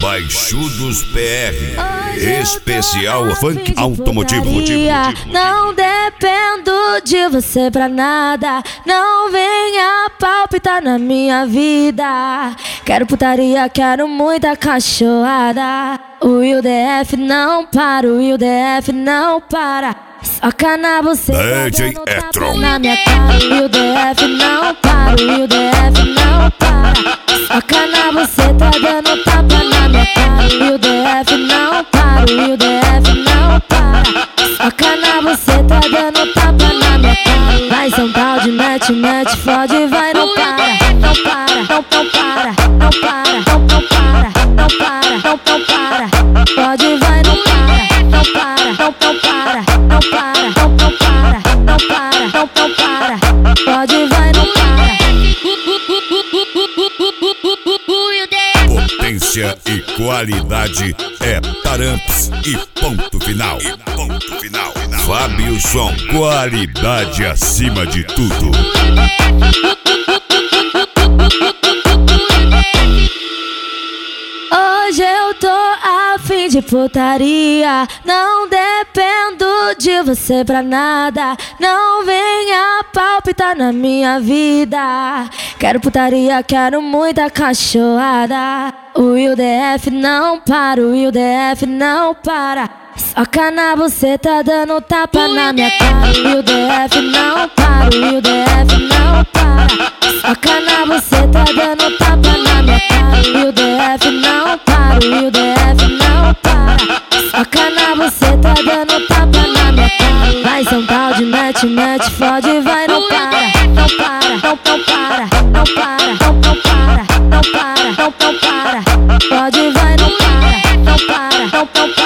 Baixudos PR, especial funk automotivo. Não dependo de você pra nada, não venha palpitar na minha vida. Quero putaria, quero muita cachorrada. O UDF não para, o UDF não para. Soca na buceta, DJ Etron na minha cara. O UDF não para, o UDF não para. Soca na buceta, dando tapa na minha cara. O UDF não para, o UDF não para. Soca na buceta, dando tapa na minha cara. Vai São Paulo de mete, mete, fode, vai, não para. Não para, não para, não para, não para, não para, não para. Pode, vai, não para, não para, não para, não para, não para, não para, não para. Pode, vai, não para. Potência e qualidade é Taramps e ponto final. Fábio Som, qualidade acima de tudo. Hoje eu tô a fim de putaria, não dependo de você pra nada. Não venha palpitar na minha vida. Quero putaria, quero muita cachorrada. O UDF não para, o UDF não para. Soca na buceta, dando tapa na minha cara. O UDF não para, o UDF não para. Soca na buceta, dando tapa na minha cara. O UDF não para, o UDF não para. Soca na buceta, dando tapa na minha cara. Vai São Paulo de mete, mete, fode, vai, não para. Não para, não para, não para, não para, não para, não para. Pode, vai, não para, não para, não para.